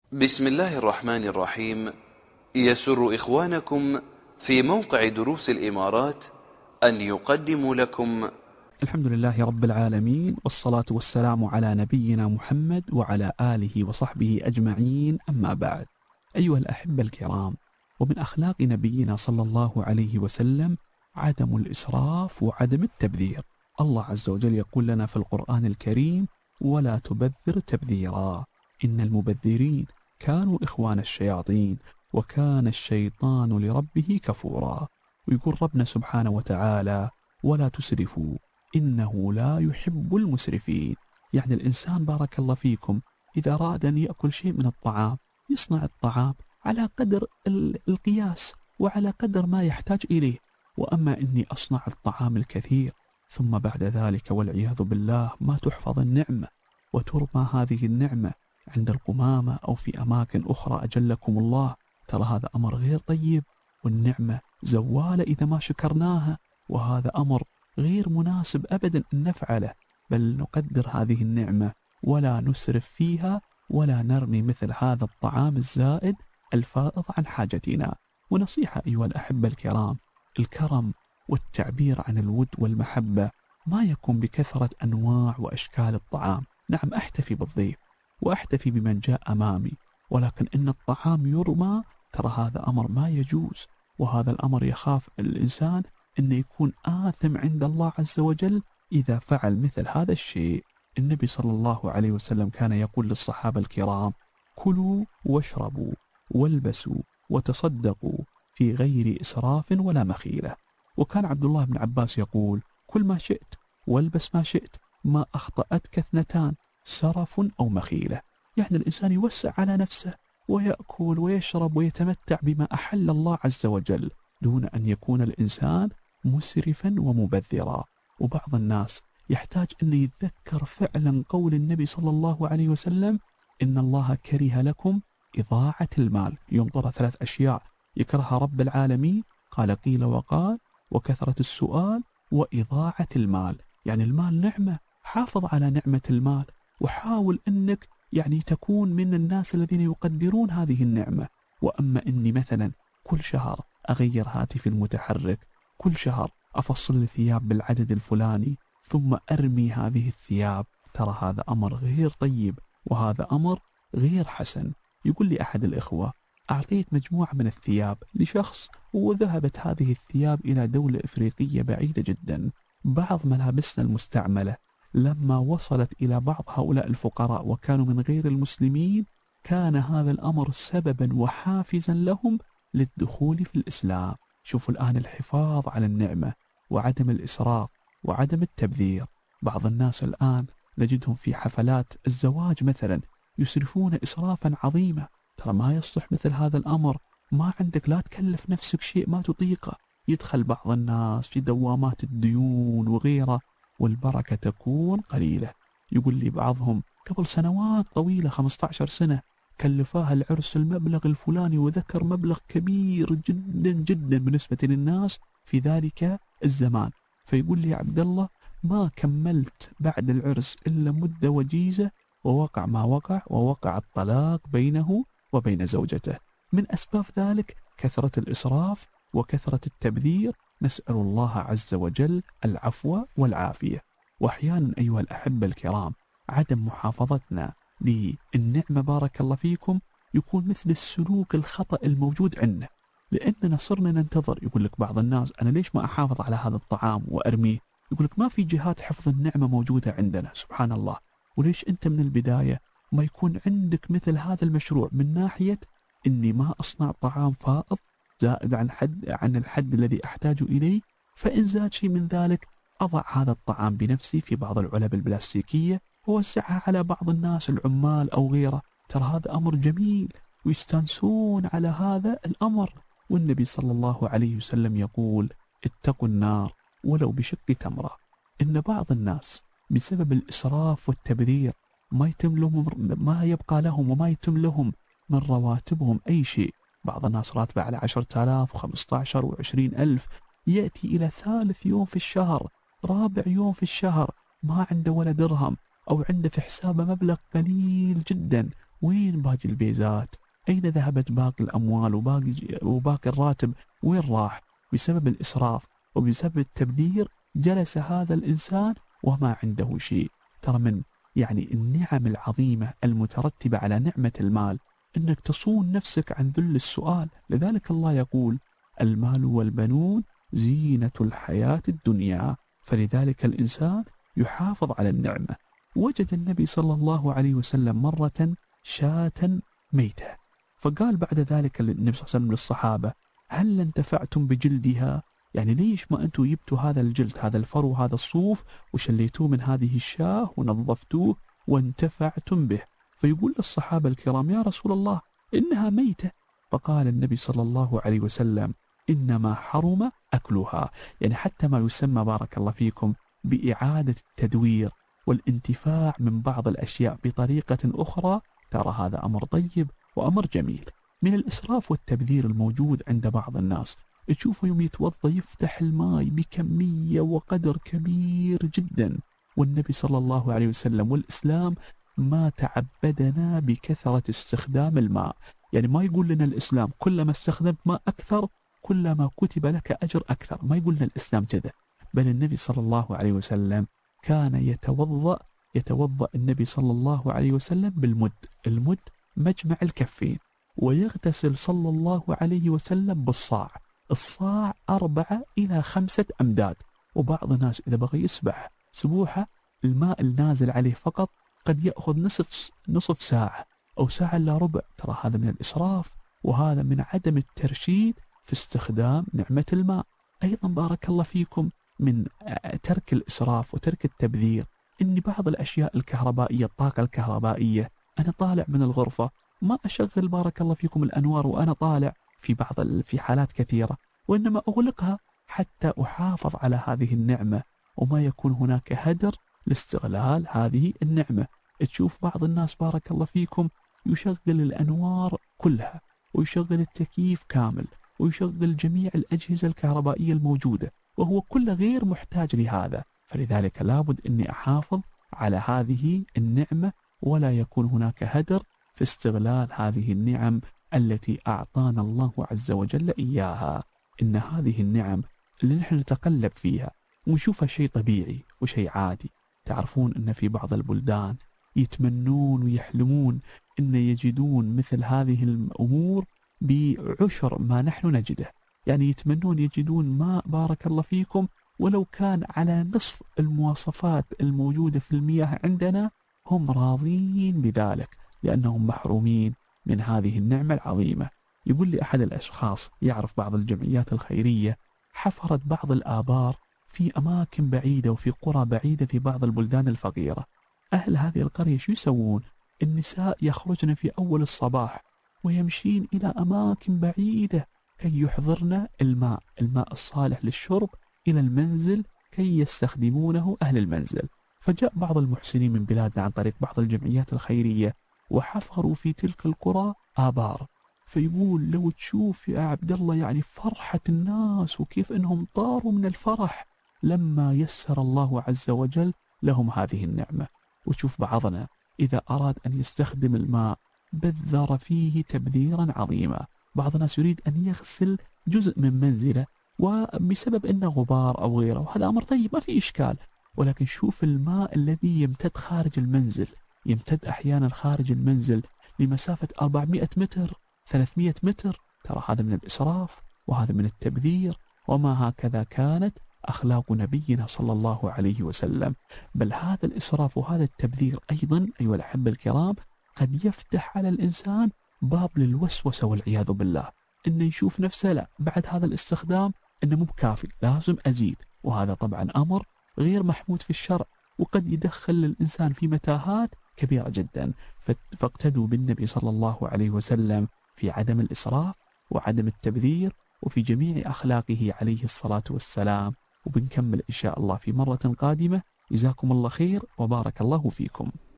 بسم الله الرحمن الرحيم. يسر إخوانكم في موقع دروس الإمارات أن يقدموا لكم الحمد لله رب العالمين، والصلاة والسلام على نبينا محمد وعلى آله وصحبه أجمعين، أما بعد. أيها الأحبة الكرام، ومن أخلاق نبينا صلى الله عليه وسلم عدم الإسراف وعدم التبذير. الله عز وجل يقول لنا في القرآن الكريم: ولا تبذر تبذيرا إن المبذرين كانوا إخوان الشياطين وكان الشيطان لربه كفورا. ويقول ربنا سبحانه وتعالى: ولا تسرفوا إنه لا يحب المسرفين. يعني الإنسان بارك الله فيكم إذا أراد أن يأكل شيء من الطعام يصنع الطعام على قدر القياس وعلى قدر ما يحتاج إليه. وأما إني أصنع الطعام الكثير ثم بعد ذلك والعياذ بالله ما تحفظ النعمة وترمى هذه النعمة عند القمامة أو في أماكن أخرى أجلكم الله، ترى هذا أمر غير طيب، والنعمة زوالة إذا ما شكرناها، وهذا أمر غير مناسب أبدا أن نفعله، بل نقدر هذه النعمة ولا نسرف فيها ولا نرمي مثل هذا الطعام الزائد الفائض عن حاجتنا. ونصيحة أيها الأحبة الكرام: الكرم والتعبير عن الود والمحبة ما يكون بكثرة أنواع وأشكال الطعام. نعم، أحتفي بالضيف وأحتفي بمن جاء أمامي، ولكن إن الطعام يرمى، ترى هذا أمر ما يجوز، وهذا الأمر يخاف الإنسان أن يكون آثم عند الله عز وجل إذا فعل مثل هذا الشيء. النبي صلى الله عليه وسلم كان يقول للصحابة الكرام: كلوا واشربوا والبسوا وتصدقوا في غير إسراف ولا مخيلة. وكان عبد الله بن عباس يقول: كل ما شئت والبس ما شئت، ما أخطأتك اثنتان، سرف أو مخيلة. يعني الإنسان يوسع على نفسه ويأكل ويشرب ويتمتع بما أحل الله عز وجل دون أن يكون الإنسان مسرفا ومبذرا. وبعض الناس يحتاج أن يتذكر فعلا قول النبي صلى الله عليه وسلم: إن الله كره لكم إضاعة المال. يوم طرى 3 أشياء يكرهها رب العالمين، قال: قيل وقال، وكثرة السؤال، وإضاعة المال. يعني المال نعمة، حافظ على نعمة المال وحاول أنك يعني تكون من الناس الذين يقدرون هذه النعمة. وأما إني مثلا كل شهر أغير هاتفي المتحرك، كل شهر أفصل الثياب بالعدد الفلاني ثم أرمي هذه الثياب، ترى هذا أمر غير طيب وهذا أمر غير حسن. يقول لي أحد الإخوة: أعطيت مجموعة من الثياب لشخص وذهبت هذه الثياب إلى دولة إفريقية بعيدة جدا. بعض ملابسنا المستعملة لما وصلت إلى بعض هؤلاء الفقراء وكانوا من غير المسلمين، كان هذا الأمر سببا وحافزا لهم للدخول في الإسلام. شوفوا الآن الحفاظ على النعمة وعدم الإسراف وعدم التبذير. بعض الناس الآن نجدهم في حفلات الزواج مثلا يسرفون إسرافا عظيما، ترى ما يصلح مثل هذا الأمر. ما عندك، لا تكلف نفسك شيء ما تطيقه. يدخل بعض الناس في دوامات الديون وغيره والبركة تكون قليلة. يقول لي بعضهم قبل سنوات طويلة 15 سنة كلفاها العرس المبلغ الفلاني وذكر مبلغ كبير جدا جدا بالنسبة للناس في ذلك الزمان، فيقول لي: عبد الله ما كملت بعد العرس إلا مدة وجيزة ووقع ما وقع، ووقع الطلاق بينه وبين زوجته. من أسباب ذلك كثرة الإسراف وكثرة التبذير. نسأل الله عز وجل العفو والعافية. وأحيانا أيها الأحبة الكرام عدم محافظتنا للنعمة بارك الله فيكم يكون مثل السلوك الخطأ الموجود عندنا، لأننا صرنا ننتظر. يقول لك بعض الناس: أنا ليش ما أحافظ على هذا الطعام وأرميه؟ يقول لك ما في جهات حفظ النعمة موجودة عندنا، سبحان الله. وليش أنت من البداية ما يكون عندك مثل هذا المشروع من ناحية إني ما أصنع طعام فائض زائد عن الحد الذي أحتاج إليه، فإن زاد شيء من ذلك أضع هذا الطعام بنفسي في بعض العلب البلاستيكية ووزعها على بعض الناس العمال أو غيره. ترى هذا أمر جميل ويستانسون على هذا الأمر. والنبي صلى الله عليه وسلم يقول: اتقوا النار ولو بشق تمرة. إن بعض الناس بسبب الإسراف والتبذير ما يبقى لهم وما يتم لهم من رواتبهم أي شيء. بعض الناس راتبه على 10,000 و15 و20,000، يأتي إلى 3 يوم في الشهر، 4 يوم في الشهر ما عنده ولا درهم، أو عنده في حسابه مبلغ قليل جدا، وين باقي البيزات؟ أين ذهبت باقي الأموال وباقي الراتب؟ وين راح؟ بسبب الإسراف وبسبب التبذير جلس هذا الإنسان وما عنده شيء. ترى من يعني النعم العظيمة المترتبة على نعمة المال أنك تصون نفسك عن ذل السؤال. لذلك الله يقول: المال والبنون زينة الحياة الدنيا. فلذلك الإنسان يحافظ على النعمة. وجد النبي صلى الله عليه وسلم مرة شاة ميتة، فقال بعد ذلك النبي صلى الله عليه وسلم للصحابة: هل انتفعتم بجلدها؟ يعني ليش ما أنتم جبتوا هذا الجلد، هذا الفرو، هذا الصوف، وشليتوه من هذه الشاة ونظفتوه وانتفعتم به؟ فيقول للصحابة الكرام: يا رسول الله إنها ميتة. فقال النبي صلى الله عليه وسلم: إنما حرم أكلها. يعني حتى ما يسمى بارك الله فيكم بإعادة التدوير والانتفاع من بعض الأشياء بطريقة أخرى، ترى هذا أمر طيب وأمر جميل. من الإسراف والتبذير الموجود عند بعض الناس، تشوفه يوم يتوضا يفتح الماء بكمية وقدر كبير جدا، والنبي صلى الله عليه وسلم والإسلام ما تعبدنا بكثرة استخدام الماء. يعني ما يقول لنا الإسلام كلما استخدمت ماء أكثر كلما كتب لك أجر أكثر، ما يقول لنا الإسلام كذا، بل النبي صلى الله عليه وسلم كان يتوضأ النبي صلى الله عليه وسلم بالمد، المد مجمع الكفين، ويغتسل صلى الله عليه وسلم بالصاع، الصاع 4 إلى 5 أمداد. وبعض الناس إذا بغى يسبح سبوحة الماء النازل عليه فقط قد يأخذ نصف ساعة أو ساعة إلا ربع. ترى هذا من الإسراف، وهذا من عدم الترشيد في استخدام نعمة الماء. أيضا بارك الله فيكم من ترك الإسراف وترك التبذير إن بعض الأشياء الكهربائية، الطاقة الكهربائية، أنا طالع من الغرفة ما أشغل بارك الله فيكم الأنوار وأنا طالع في حالات كثيرة، وإنما أغلقها حتى أحافظ على هذه النعمة وما يكون هناك هدر لاستغلال هذه النعمة. تشوف بعض الناس بارك الله فيكم يشغل الأنوار كلها ويشغل التكييف كامل ويشغل جميع الأجهزة الكهربائية الموجودة وهو كله غير محتاج لهذا. فلذلك لابد أني أحافظ على هذه النعمة ولا يكون هناك هدر في استغلال هذه النعم التي أعطانا الله عز وجل إياها. إن هذه النعم اللي نحن نتقلب فيها ونشوفها شيء طبيعي وشيء عادي. تعرفون أن في بعض البلدان يتمنون ويحلمون أن يجدون مثل هذه الأمور بعشر ما نحن نجده، يعني يتمنون يجدون ماء بارك الله فيكم ولو كان على نصف المواصفات الموجودة في المياه عندنا، هم راضين بذلك لأنهم محرومين من هذه النعمة العظيمة. يقول لي أحد الأشخاص يعرف بعض الجمعيات الخيرية حفرت بعض الآبار في أماكن بعيدة وفي قرى بعيدة في بعض البلدان الفقيرة. أهل هذه القرية شو يسوون؟ النساء يخرجن في أول الصباح ويمشين إلى أماكن بعيدة كي يحضرن الماء الصالح للشرب إلى المنزل كي يستخدمونه أهل المنزل. فجاء بعض المحسنين من بلادنا عن طريق بعض الجمعيات الخيرية وحفروا في تلك القرى آبار. فيقول لو تشوف يا عبد الله يعني فرحة الناس وكيف أنهم طاروا من الفرح لما يسر الله عز وجل لهم هذه النعمة. وتشوف بعضنا إذا أراد أن يستخدم الماء بذر فيه تبذيرا عظيما. بعض الناس يريد أن يغسل جزء من منزله وبسبب أنه غبار أو غيره، وهذا أمر طيب ما في إشكال، ولكن شوف الماء الذي يمتد خارج المنزل، يمتد أحيانا خارج المنزل لمسافة 400 متر 300 متر. ترى هذا من الإسراف وهذا من التبذير، وما هكذا كانت أخلاق نبينا صلى الله عليه وسلم. بل هذا الإسراف وهذا التبذير أيضا أيها الأحبة الكرام قد يفتح على الإنسان باب للوسوسة والعياذ بالله، إنه يشوف نفسه لا بعد هذا الاستخدام إنه مو بكافي لازم أزيد، وهذا طبعا أمر غير محمود في الشرع وقد يدخل الإنسان في متاهات كبيرة جدا. فاقتدوا بالنبي صلى الله عليه وسلم في عدم الإسراف وعدم التبذير وفي جميع أخلاقه عليه الصلاة والسلام. وبنكمل إن شاء الله في مرة قادمة. جزاكم الله خير وبارك الله فيكم.